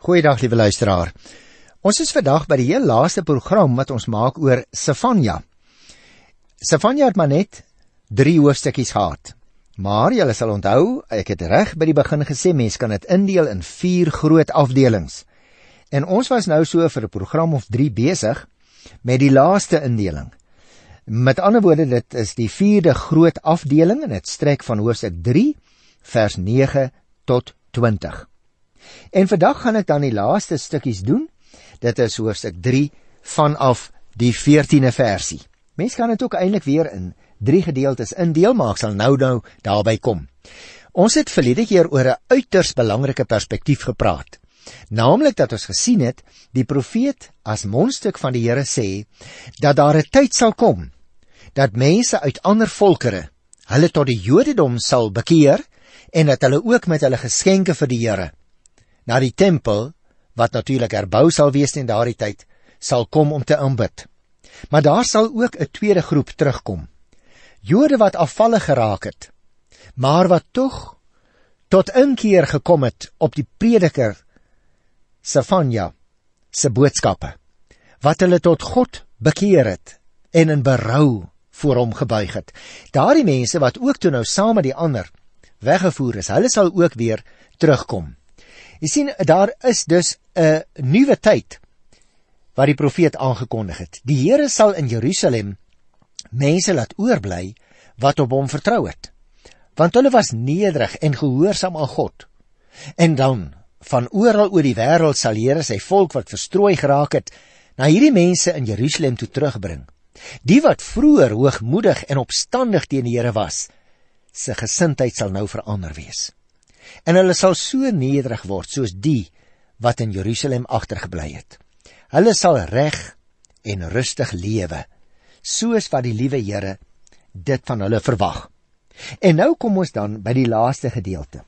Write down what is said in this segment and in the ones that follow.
Goeiedag, liewe luisteraar. Ons is vandag by die heel laaste program wat ons maak oor Sefanja. Sefanja het maar net 3 hoofstukkies gehad. Maar julle sal onthou, ek het reg by die begin gesê, mens kan dit indeel in 4 groot afdelings. En ons was nou so vir 'n program of 3 besig met die laaste indeling. Met ander woorde, dit is die 4de groot afdeling en dit strek van hoofstuk 3, vers 9 tot 20. En vandag gaan ek dan die laaste stukkies doen. Dit is hoofstuk 3 vanaf die 14de versie. Mens kan dit ook eintlik weer in 3 gedeeltes indeel, maar ek sal nou daarby kom. Ons het verlede keer oor 'n uiters belangrike perspektief gepraat. Naamlik dat ons gesien het, die profeet as mondstuk van die Here sê, dat daar 'n tyd sal kom, dat mense uit ander volkere, hulle tot die Jodendom sal bekeer, en dat hulle ook met hulle geskenke vir die Here, na die tempel, wat natuurlik herbou sal wees in daardie tyd, sal kom om te aanbid. Maar daar sal ook 'n tweede groep terugkom. Jode wat afvallig geraak het, maar wat tog tot inkeer gekom het op die prediker Sefanja se boodskappe, wat hulle tot God bekeer het en in berou voor hom gebuig het. Daardie mense wat ook toe nou saam met die ander weggevoer is, hulle sal ook weer terugkom. Jy sien, daar is dus 'n nuwe tyd wat die profeet aangekondig het. Die Here sal in Jerusalem mense laat oorbly wat op hom vertrou het, want hulle was nederig en gehoorsaam aan God. En dan, van oral oor die wêreld sal die Here sy volk wat verstrooi geraak het, na hierdie mense in Jerusalem toe terugbring. Die wat vroeër hoogmoedig en opstandig teen die Here was, sy gesindheid sal nou verander wees. En hulle sal so nederig word soos die wat in Jerusalem agtergebly het. Hulle sal reg en rustig lewe, soos wat die liewe Here dit van hulle verwag. En nou kom ons dan by die laaste gedeelte.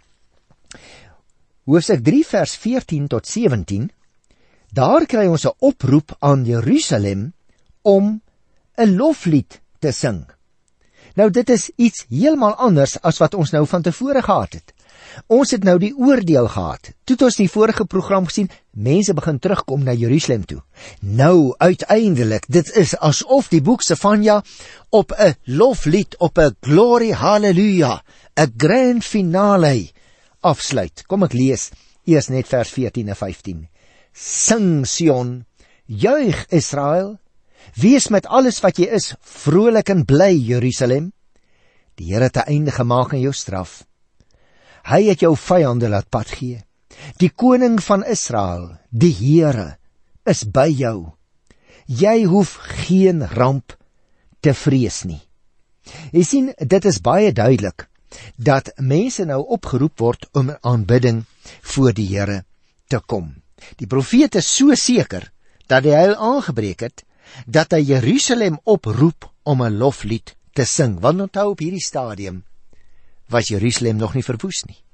Hoofstuk 3 vers 14 tot 17, daar kry ons 'n oproep aan Jerusalem om 'n loflied te sing. Nou dit is iets heeltemal anders as wat ons nou van tevore gehad het. Ons het nou die oordeel gehad. Toe het ons die vorige program gesien, mense begin terugkom na Jerusalem toe. Nou, uiteindelik, dit is asof die boek Sefanja op 'n loflied, op 'n glory hallelujah, 'n grand finale afsluit. Kom ek lees eers net vers 14 en 15. Sing Sion, juig Israel, wees met alles wat jy is, vrolik en bly Jerusalem. Die Here het 'n einde gemaak aan jou straf. Hy het jou vyande laat pad gee. Die koning van Israel, die Here, is by jou. Jy hoef geen ramp te vrees nie. Jy sien, dit is baie duidelik dat mense nou opgeroep word om aanbidding voor die Here te kom. Die profeet is so seker dat die heil aangebreek het, dat hy Jerusalem oproep om 'n loflied te sing. Want onthou, op hierdie stadium was Jerusalem nog nie verwoes nie.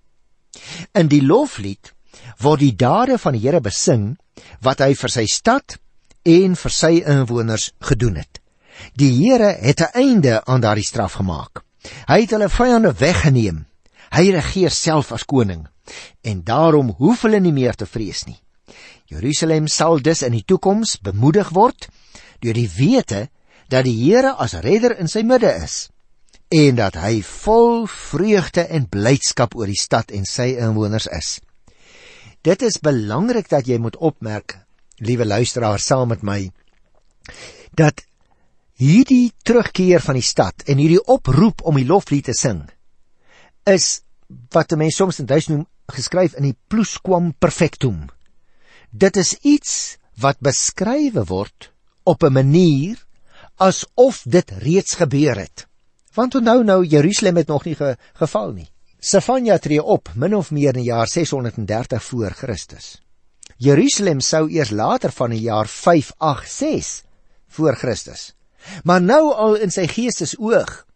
In die loflied word die dade van die Here besing, wat hy vir sy stad en vir sy inwoners gedoen het. Die Here het 'n einde aan daardie straf gemaak. Hy het hulle vyande weggeneem. Hy regeer self as koning, en daarom hoef hulle nie meer te vrees nie. Jerusalem sal dus in die toekoms bemoedig word deur die wete dat die Here as redder in sy midde is, en dat hy vol vreugde en blydskap oor die stad en sy inwoners is. Dit is belangrik dat jy moet opmerk, liewe luisteraar, saam met my, dat hierdie terugkeer van die stad en hierdie oproep om die loflied te sing, is wat mense soms in Duits noem, geskryf in die plusquam perfectum. Dit is iets wat beskrywe word op 'n manier asof dit reeds gebeur het. Want onthou nou, Jerusalem het nog nie geval nie. Sefanja tree op, min of meer in die jaar 630 voor Christus. Jerusalem sou eers later van die jaar 586 voor Christus. Maar nou al in sy geestesoog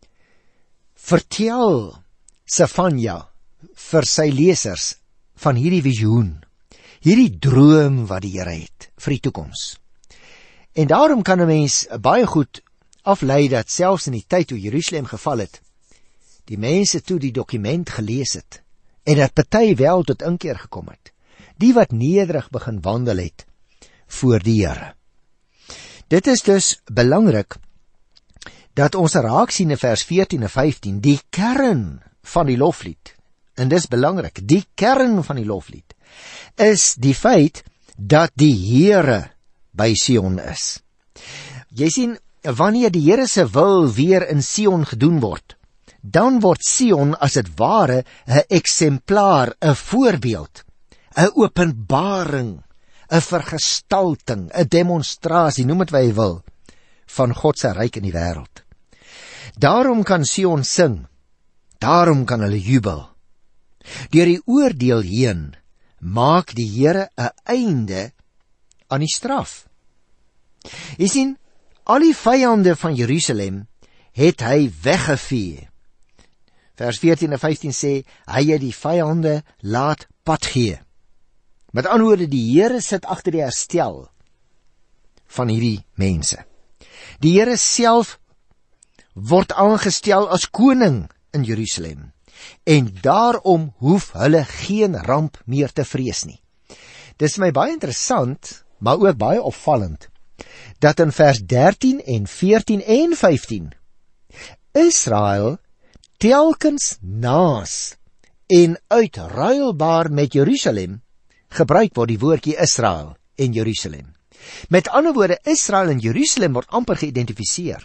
vertel Sefanja vir sy lesers van hierdie visioen, hierdie droom wat die Here het vir die toekoms. En daarom kan 'n mens baie goed aflei dat selfs in die tyd toe Jerusalem geval het, die mense toe die dokument gelees het, en dat party wel tot inkeer gekom het. die wat nederig begin wandel het voor die Here. Dit is dus belangrik dat ons raak sien in vers 14 en 15, die kern van die loflied, en dis belangrik, die kern van die loflied, is die feit dat die Here by Sion is. Jy sien, wanneer die Here se wil weer in Sion gedoen word, dan word Sion as het ware 'n eksemplaar, 'n voorbeeld, 'n openbaring, 'n vergestalting, 'n demonstrasie, noem dit wat jy wil, van God se ryk in die wêreld. Daarom kan Sion sing, daarom kan hulle jubel. Deur die oordeel heen maak die Here 'n einde aan die straf. Jy sien, al die vyande van Jerusalem het hy weggevee. Vers 14 en 15 sê, hy het die vyande laat pad gee. Met ander woorde, die Here sit agter die herstel van hierdie mense. Die Here self word aangestel as koning in Jerusalem, en daarom hoef hulle geen ramp meer te vrees nie. Dis my baie interessant, maar ook baie opvallend, dat in vers 13 en 14 en 15 Israel telkens naas en uitruilbaar met Jerusalem gebruik word, die woordjie Israel en Jerusalem. Met ander woorde, Israel en Jerusalem word amper geïdentifiseer,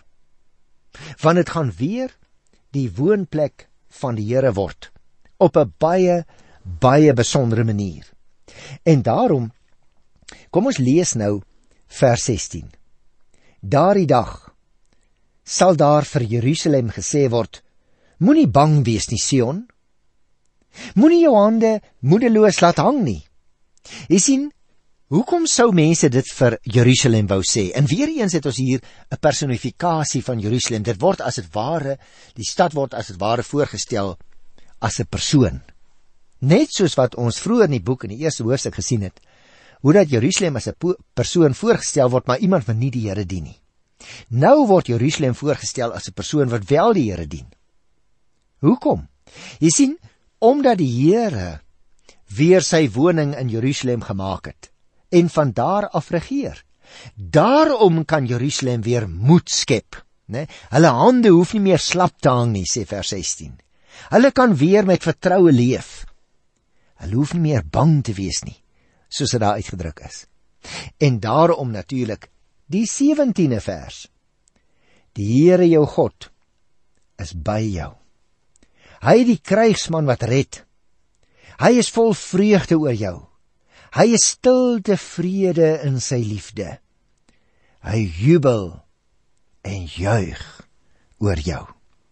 want dit gaan weer die woonplek van die Here word, op 'n baie, baie besondere manier. En daarom, kom ons lees nou vers 16. Daardie dag sal daar vir Jerusalem gesê word, moenie bang wees nie, Sion. Moenie jou hande moedeloos laat hang nie. Jy sien, hoekom sou mense dit vir Jerusalem wou sê? En weer eens het ons hier 'n personifikasie van Jerusalem. Dit word as het ware, die stad word as het ware voorgestel as 'n persoon. Net soos wat ons vroeër in die boek in die eerste hoofstuk gesien het, hoe dat Jerusalem as 'n persoon voorgestel word, maar iemand wat nie die Here dien nie. Nou word Jerusalem voorgestel as 'n persoon wat wel die Here dien. Hoekom? Jy sien, omdat die Here weer sy woning in Jerusalem gemaak het, en van daar af regeer. Daarom kan Jerusalem weer moed skep. Nee? Hulle hande hoef nie meer slap te hang nie, sê vers 16. Hulle kan weer met vertroue leef. Hulle hoef nie meer bang te wees nie, soos dit daar uitgedruk is. En daarom natuurlik die 17de vers. Die Here jou God is by jou. Hy die krygsman wat red. Hy is vol vreugde oor jou. Hy is stil tevrede in sy liefde. Hy jubel en juig oor jou.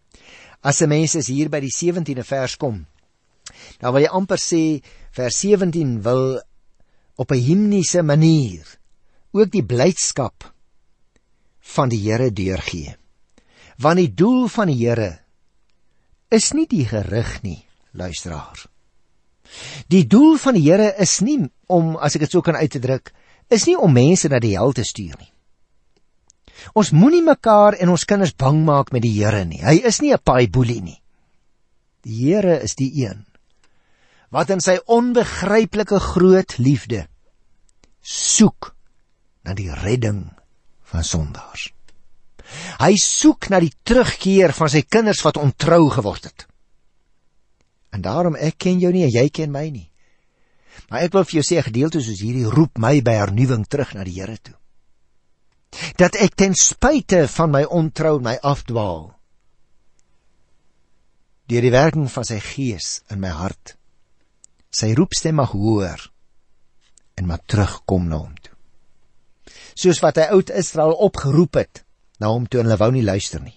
As 'n mens is hier by die 17de vers kom, dan wil jy amper sê, vers 17 wil op 'n himniese manier ook die blydskap van die Here deurgee. Want die doel van die Here is nie die gerig nie, luisteraar. Die doel van die Here is nie om, as ek dit so kan uitdruk, is nie om mense na die hel te stuur nie. Ons moenie mekaar en ons kinders bang maak met die Here nie. Hy is nie 'n paaiboelie nie. Die Here is die een wat in sy onbegryplike groot liefde soek na die redding van sondaars. Hy soek na die terugkeer van sy kinders wat ontrou geword het. En daarom, ek ken jou nie en jy ken my nie. Maar ek wil vir jou sê, 'n gedeelte soos hierdie roep my by hernuwing terug na die Here toe. Dat ek ten spyte van my ontrou my afdwaal, deur die werking van sy gees in my hart, sy roepstem mag hoor en mag terugkom na hom toe. Soos wat hy oud Israel opgeroep het na hom toe en hulle wou nie luister nie.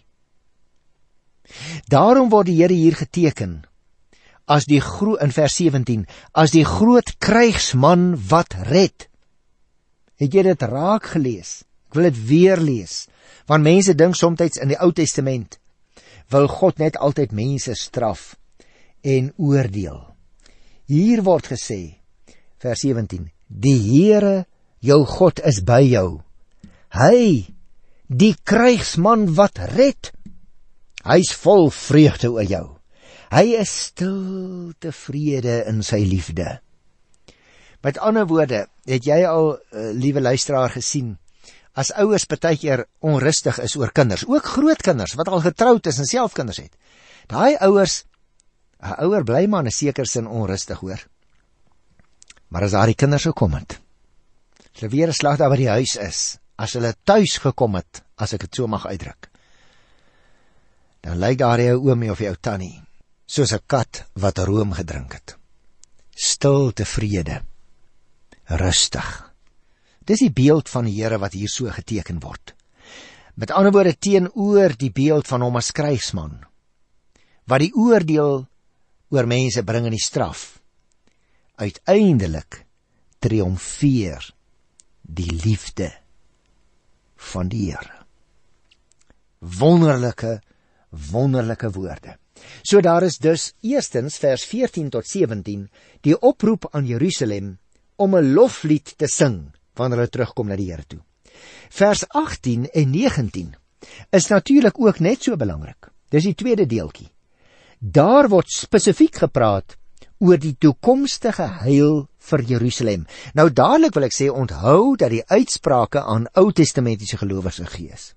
Daarom word die Here hier geteken as die in vers 17, as die groot krygsman wat red. Het jy dit raak gelees? Ek wil dit weer lees, want mense dink soms in die Ou Testament wil God net altyd mense straf en oordeel. Hier word gesê, vers 17, die Here jou God is by jou. Hy, die krygsman wat red, hy is vol vreugde oor jou. Hy is stil tevrede in sy liefde. Met ander woorde, het jy al, liewe luisteraar, gesien, as ouers partykeer onrustig is oor kinders, ook groot kinders, wat al getroud is en self kinders het. Daai ouers, 'n ouer bly maar in 'n sekere sin onrustig hoor. Maar as daar die kinders gekom het, as hulle weer 'n slag daar by die huis is, as hulle tuis gekom het, as ek het so mag uitdruk, dan lyk daar jou oomie of jou tannie, soos 'n kat wat room gedrink het. Stil, tevrede, rustig. Dis die beeld van die Here wat hier so geteken word. Met ander woorde, teenoor die beeld van hom as krygsman, wat die oordeel oor mense bring in die straf, uiteindelik triomfeer die liefde van die Here. Wonderlike, wonderlike woorde. So daar is dus eerstens vers 14 tot 17 die oproep aan Jerusalem om 'n loflied te sing wanneer hulle terugkom na die Here toe. Vers 18 en 19 is natuurlik ook net so belangrik. Dis die tweede deeltjie. Daar word spesifiek gepraat oor die toekomstige heil vir Jerusalem. Nou dadelik wil ek sê, onthou dat die uitsprake aan Ou-testamentiese gelowiges gegee is.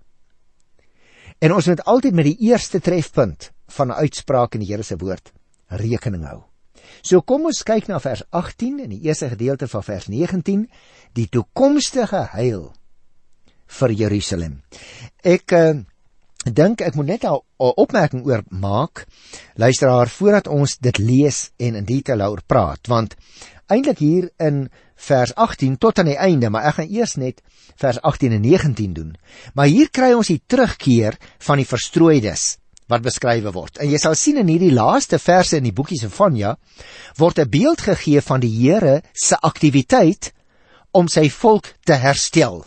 En ons moet altyd met die eerste trefpunt van 'n uitspraak in die Here se woord rekening hou. So kom ons kyk na vers 18 in die eerste gedeelte van vers 19, die toekomstige heil vir Jerusalem. Ek dink ek moet net 'n opmerking oor maak, luisteraar, voordat ons dit lees en in detail oor praat, want eintlik hier in vers 18 tot aan die einde, maar ek gaan eers net vers 18 en 19 doen. Maar hier kry ons die terugkeer van die verstrooides wat beskrywe word. En jy sal sien in hierdie laaste verse in die boekie Sefanja word 'n beeld gegee van die Here se aktiwiteit om sy volk te herstel.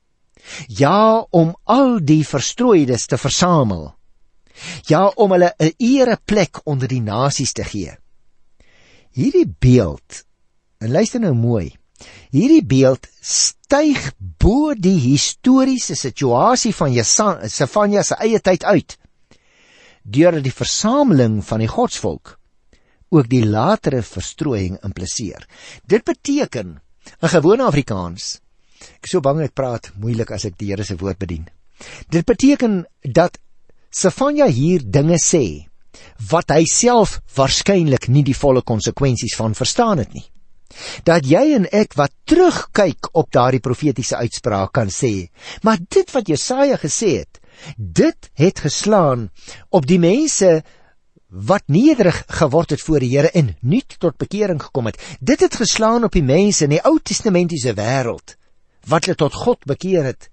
Ja, om al die verstrooides te versamel. Ja, om hulle 'n ereplek onder die nasies te gee. Hierdie beeld, en luister nou mooi, hierdie beeld styg bo die historiese situasie van Sefanja se eie tyd uit, deurdat die versameling van die godsvolk ook die latere verstrooiing impliseer. Dit beteken, in gewone Afrikaans, ek is so bang ek praat moeilik as ek die Here se woord bedien. Dit beteken dat Sefanja hier dinge sê, wat hy self waarskynlik nie die volle konsekwensies van verstaan het nie. Dat jy en ek wat terugkyk op daardie profetiese uitspraak kan sê, maar dit wat Jesaja gesê het, dit het geslaan op die mense wat nederig geword het voor die Here en nuut tot bekering gekom het. Dit het geslaan op die mense in die Ou-testamentiese wêreld wat hulle tot God bekeer het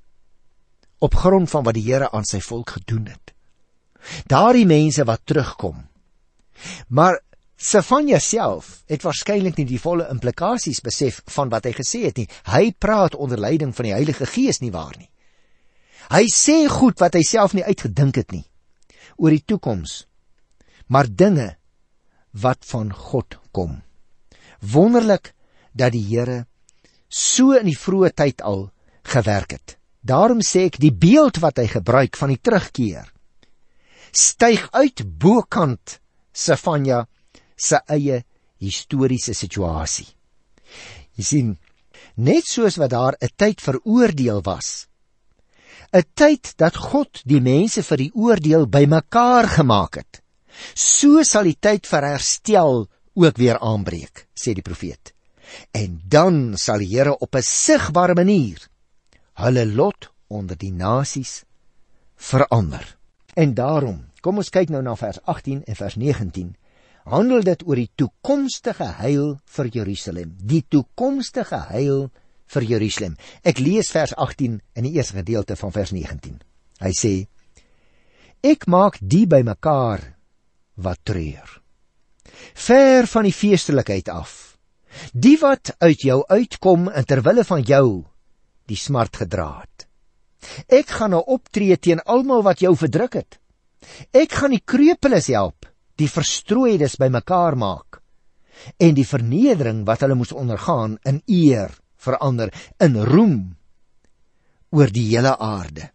op grond van wat die Here aan sy volk gedoen het. Daardie mense wat terugkom. Maar Sefanja self het waarskynlik nie die volle implikasies besef van wat hy gesê het nie. Hy praat onder leiding van die Heilige Gees, nie waar nie. Hy sê goed wat hy self nie uitgedink het nie, oor die toekoms, maar dinge wat van God kom. Wonderlik dat die Here so in die vroeë tyd al gewerk het. Daarom sê ek, die beeld wat hy gebruik van die terugkeer, styg uit bokant Sefanja se eie historiese situasie. Jy sien, net soos wat daar 'n tyd vir oordeel was, 'n tyd dat God die mense vir die oordeel bymekaar gemaak het, so sal die tyd vir herstel ook weer aanbreek, sê die profeet. En dan sal die Here op 'n sigbare manier hulle lot onder die nasies verander. En daarom, kom ons kyk nou na vers 18 en vers 19, handel dit oor die toekomstige heil vir Jerusalem. Die toekomstige heil vir Jerusalem. Ek lees vers 18 in die eerste gedeelte van vers 19. Hy sê, ek maak die bymekaar wat treur, ver van die feestelikheid af, die wat uit jou uitkom en terwille van jou die smart gedra het. Ek gaan nou optree teen almal wat jou verdruk het. Ek gaan die krepeles help, die verstrooides bymekaar maak, en die vernedering wat hulle moes ondergaan in eer verander, in roem oor die hele aarde.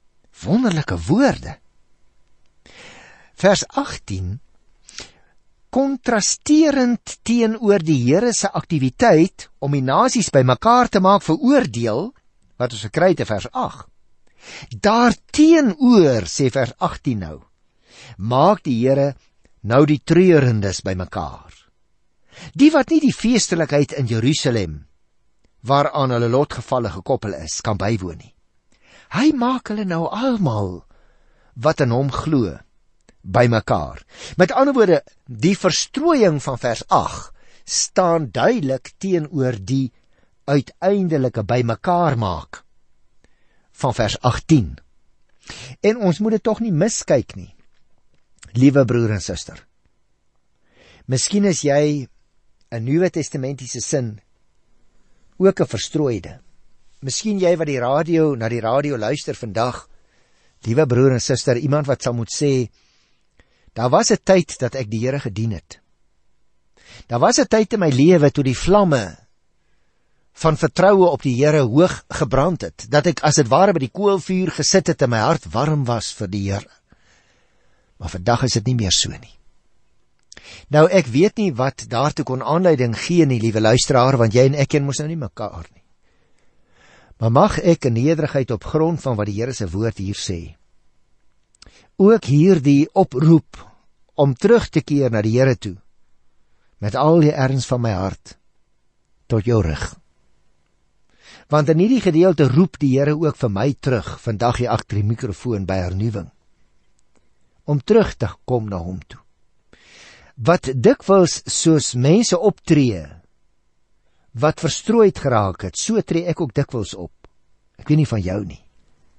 Wonderlike woorde. Vers 18 kontrasterend teenoor die Here se aktiwiteit om die nasies bymekaar te maak vir oordeel, wat ons gekry het in vers 8. Daarteenoor, sê vers 18 nou, maak die Here nou die treurendes bymekaar. Die wat nie die feestelikheid in Jerusalem, waaraan hulle lotgevalle gekoppel is, kan bywoon nie. Hy maak hulle nou almal wat in hom glo bymekaar. Met ander woorde, die verstrooiing van vers 8 staan duidelik teenoor die uiteindelike bymekaar maak van vers 18. En ons moet dit tog nie miskyk nie, liewe broer en suster. Miskien is jy in Nuwe Testamentiese sin ook 'n verstrooide. Miskien jy wat na die radio luister vandag, liewe broer en suster, iemand wat sal moet sê, daar was 'n tyd dat ek die Here gedien het. Daar was 'n tyd in my lewe toe die vlamme van vertroue op die Here hoog gebrand het, dat ek as dit ware by die koolvuur gesit het en my hart warm was vir die Here. Maar vandag is dit nie meer so nie. Nou, ek weet nie wat daartoe kon aanleiding gee nie, liewe luisteraar, want jy en ek ken mos nou nie mekaar nie. Maar mag ek in nederigheid op grond van wat die Here se woord hier sê, ook hierdie oproep om terug te keer na die Here toe, met al die erns van my hart, tot jou rig. Want in hierdie gedeelte roep die Here ook vir my terug, vandag hier agter die mikrofoon by hernuwing, om terug te kom na hom toe. Wat dikwels soos mense optree, wat verstrooid geraak het, so tree ek ook dikwels op. Ek weet nie van jou nie.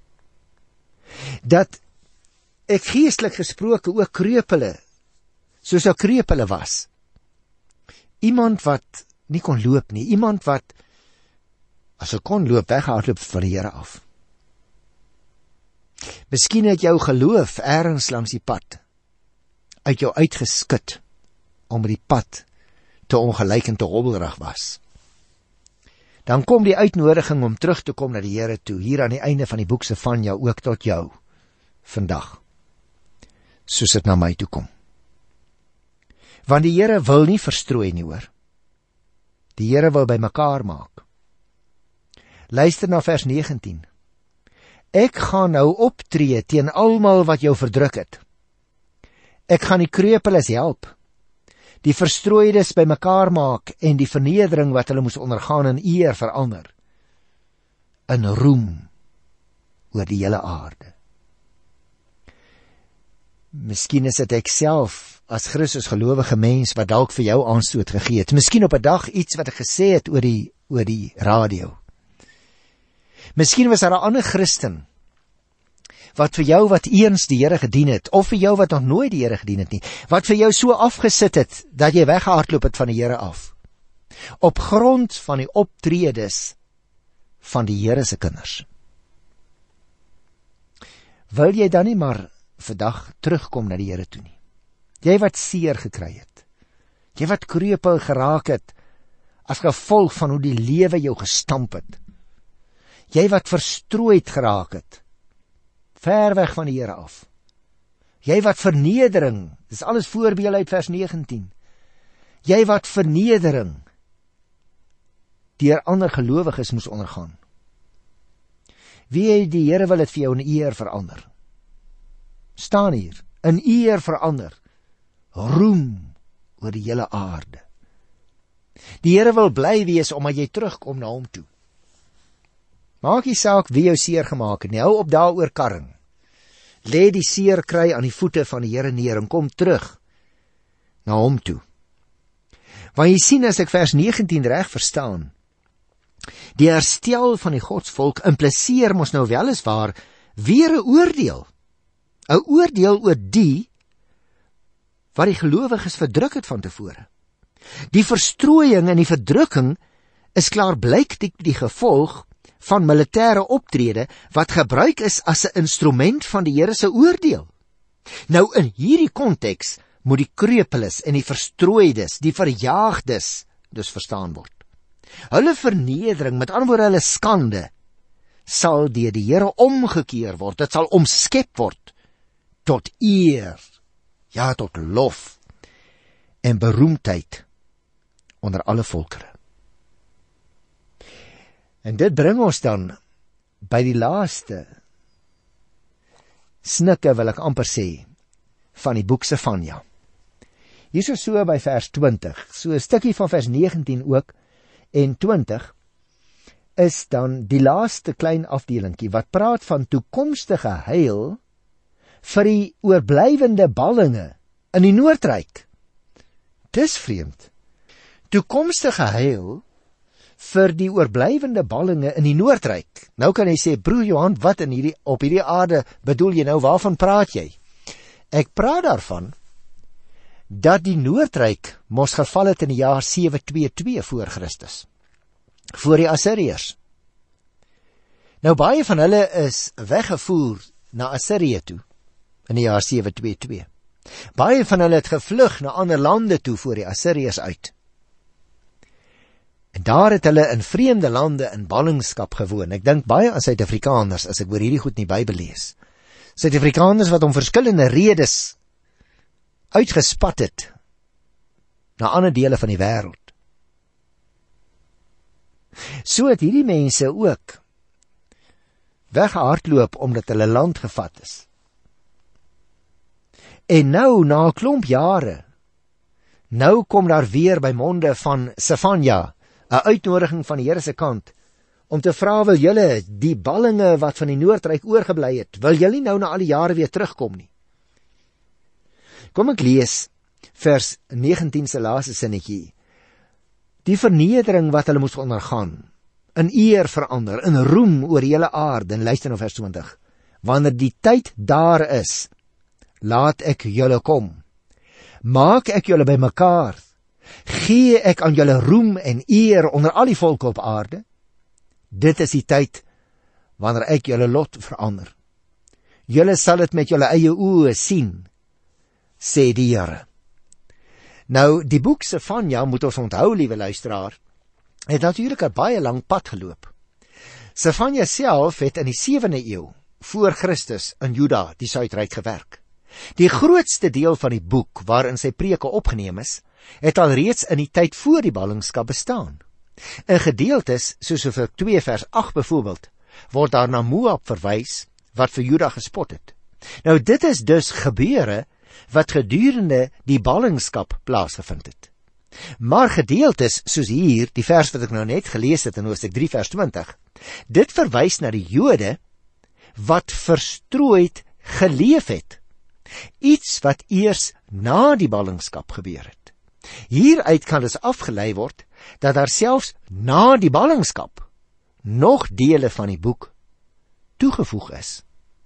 Dat ek geestelik gesproke ook kreupele, soos 'n kreupele was. Iemand wat nie kon loop nie, iemand wat, as hy kon loop, weghardloop van die Here af. Miskien het jou geloof ergens langs die pad uit jou uitgeskit, omdat die pad te ongelyk en te hobbelrig was. Dan kom die uitnodiging om terug te kom na die Here toe, hier aan die einde van die boek Sefanja, ook tot jou, vandag, soos dit na my toe kom. Want die Here wil nie verstrooi nie, hoor. Die Here wil bymekaar maak. Luister na vers 19. Ek gaan nou optree teen almal wat jou verdruk het. Ek gaan die kreupeles help, die verstrooides bymekaar maak en die vernedering wat hulle moes ondergaan in eer verander, in roem oor die hele aarde. Miskien is dit ek self as Christus gelowige mens wat dalk vir jou aanstoot gegee het. Miskien op 'n dag iets wat ek gesê het oor die radio. Miskien was daar 'n ander Christen wat vir jou wat eens die Here gedien het, of vir jou wat nog nooit die Here gedien het nie, wat vir jou so afgesit het, dat jy weggehardloop het van die Here af, op grond van die optredes van die Here se kinders. Wil jy dan nie maar vandag terugkom na die Here toe nie? Jy wat seer gekry het, jy wat kreupel geraak het, as gevolg van hoe die lewe jou gestamp het, jy wat verstrooid geraak het, ver weg van die Here af, jy wat vernedering, dis alles voorbeeld uit vers 19, jy wat vernedering deur ander gelowiges moes ondergaan. Wie die Here wil het vir jou in eer verander. Staan hier, in eer verander, roem oor die hele aarde. Die Here wil bly wees omdat jy terugkom na hom toe. Maak nie saak wie jou seer gemaak het nie, hou op daaroor karring. Lê die seer kry aan die voete van die Here neer en kom terug na hom toe. Want jy sien, as ek vers 19 reg verstaan, die herstel van die godsvolk impliseer mos nou weliswaar weer 'n oordeel. 'n Oordeel oor die wat die gelowiges verdruk het van tevore. Die verstrooiing en die verdrukking is klaarblyklik die gevolg van militêre optrede wat gebruik is as 'n instrument van die Here se oordeel. Nou in hierdie konteks moet die kreupeles en die verstrooides, die verjaagdes, dus verstaan word. Hulle vernedering, met ander woorde hulle skande, sal deur die Here omgekeer word, dit sal omskep word tot eer, ja, tot lof en beroemdheid onder alle volkere. En dit bring ons dan by die laaste snikke, wil ek amper sê, van die boek Sefanja. Hier is so by vers 20, so 'n stukkie van vers 19 ook, en 20, is dan die laaste klein afdelingkie, wat praat van toekomstige heil vir die oorblywende ballinge in die Noordryk. Dis vreemd. Toekomstige heil vir die oorblywende ballinge in die Noordryk. Nou kan jy sê, broer Johan, wat op hierdie aarde bedoel jy nou, waarvan praat jy? Ek praat daarvan dat die Noordryk mos geval het in die jaar 722 voor Christus, voor die Assiriërs. Nou baie van hulle is weggevoer na Assirië toe in die jaar 722. Baie van hulle het gevlug na ander lande toe voor die Assiriërs uit. En daar het hulle in vreemde lande in ballingskap gewoon. Ek dink baie aan Suid-Afrikaners as ek oor hierdie goed in die Bybel lees. Suid-Afrikaners wat om verskillende redes uitgespat het na ander dele van die wêreld. So het hierdie mense ook weggehardloop omdat hulle land gevat is. En nou, na 'n klomp jare, nou kom daar weer by monde van Sefanja 'n uitnodiging van die Here se kant om te vra, wil julle die ballinge wat van die Noordryk oorgebly het, wil julle nou na al die jare weer terugkom nie? Kom ek lees vers 19 se laaste sinnetjie. Die vernedering wat hulle moes ondergaan, in eer verander, in roem oor die hele aarde, en luister na vers 20, wanneer die tyd daar is, laat ek julle kom, maak ek julle bymekaar, gee ek aan julle roem en eer onder al die volke op aarde. Dit is die tyd wanneer ek julle lot verander. Julle sal dit met julle eie oë sien, sê die Here. Nou, die boek Sefanja, moet ons onthou, liewe luisteraar, het natuurlik 'n baie lang pad geloop. Sefanja self het in die 7de eeu voor Christus in Juda, die Suidryk, gewerk. Die grootste deel van die boek waarin sy preke opgeneem is, het al reeds in die tyd voor die ballingskap bestaan. In gedeeltes, soos Hoofstuk 2 vers 8 byvoorbeeld, word daar na Moab verwys, wat vir Juda gespot het. Nou dit is dus gebeure wat gedurende die ballingskap plaasgevind het. Maar gedeeltes, soos hier, die vers wat ek nou net gelees het in Hoofstuk 3 vers 20, dit verwys na die Jode wat verstrooid geleef het. Iets wat eers na die ballingskap gebeur het. Hieruit kan dus afgelei word dat daar selfs na die ballingskap nog dele van die boek toegevoeg is.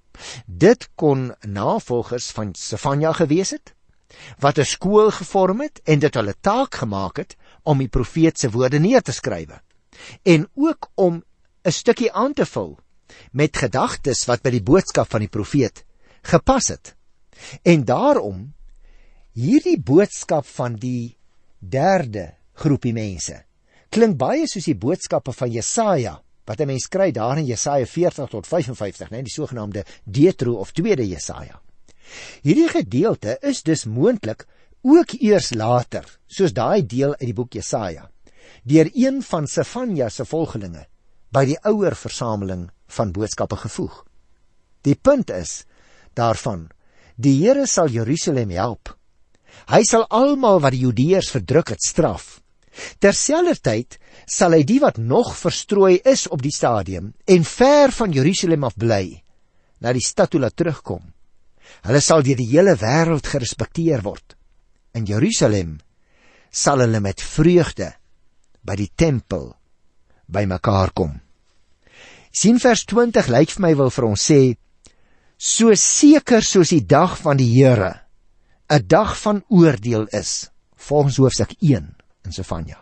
Dit kon navolgers van Sefanja gewees het, wat 'n skool gevorm het en dit hulle taak gemaak het om die profeet se woorde neer te skrywe, en ook om 'n stukkie aan te vul met gedagtes wat by die boodskap van die profeet gepas het. En daarom, hierdie boodskap van die derde groepie mense klink baie soos die boodskappe van Jesaja, wat 'n mens kry daar in Jesaja 40 tot 55, die sogenaamde Detro of tweede Jesaja. Hierdie gedeelte is dus moontlik ook eers later, soos daai deel uit die boek Jesaja, deur een van Sefanja se volgelinge by die ouer versameling van boodskappe gevoeg. Die punt is daarvan, die Here sal Jerusalem help. Hy sal almal wat die Judeërs verdruk het straf. Terselfdertyd sal hy die wat nog verstrooi is op die stadium en ver van Jerusalem af bly, na die stad toe laat terugkom. Hulle sal deur die hele wêreld gerespekteer word. In Jerusalem sal hulle met vreugde by die tempel by mekaar kom. Sien vers 20 lyk vir my wil vir ons sê, so seker soos die dag van die Here 'n dag van oordeel is, volgens Hoofstuk 1 in Sefanja.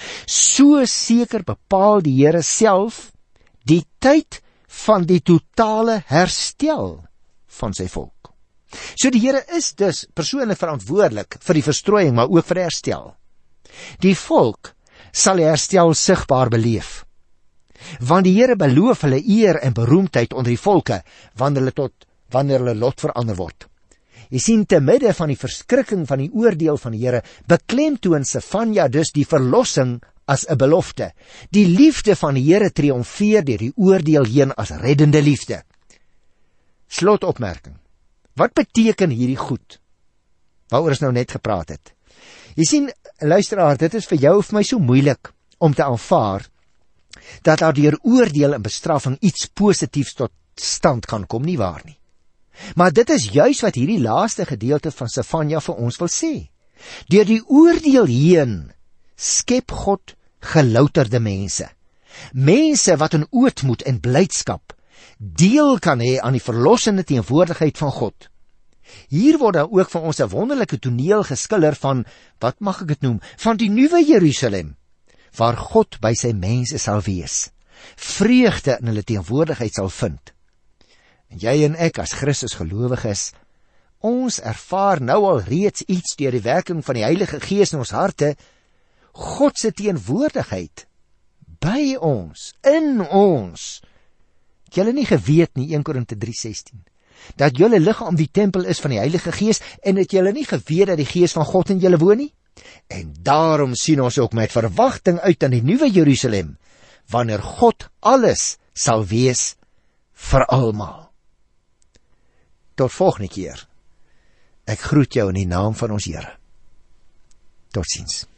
So seker bepaal die Here self die tyd van die totale herstel van sy volk. So die Here is dus persoonlik verantwoordelik vir die verstrooiing, maar ook vir die herstel. Die volk sal die herstel sigbaar beleef, want die Here beloof hulle eer en beroemdheid onder die volke wanneer hulle lot verander word. Jy sien, te midde van die verskrikking van die oordeel van die Here, beklemtoon Sefanja dus die verlossing as 'n belofte. Die liefde van die Here triomfeer deur die oordeel heen as reddende liefde. Slotopmerking. Wat beteken hierdie goed? Waaroor ons nou net gepraat het. Jy sien, luisteraar, dit is vir jou of my so moeilik om te aanvaar dat daar deur oordeel en bestraffing iets positiefs tot stand kan kom, nie waar nie. Maar dit is juis wat hierdie laaste gedeelte van Sefanja vir ons wil sê. Deur die oordeel heen skep God gelouterde mense. Mense wat in ootmoed en blydskap deel kan hê aan die verlossende teenwoordigheid van God. Hier word daar ook vir ons 'n wonderlike toneel geskilder van, wat mag ek dit noem, van die nuwe Jerusalem, waar God by sy mense sal wees, vreugde in hulle teenwoordigheid sal vind. En jy en ek as Christus gelowiges, ons ervaar nou al reeds iets deur die werking van die Heilige Gees in ons harte, God se teenwoordigheid by ons, in ons. Het julle nie geweet nie, 1 Korinte 3:16, dat julle liggaam die tempel is van die Heilige Gees, en het julle nie geweet dat die Gees van God in julle woon nie? En daarom sien ons ook met verwagting uit aan die nuwe Jerusalem, wanneer God alles sal wees vir almal. Tot volgende keer. Ek groet jou in die naam van ons Here. Totsiens.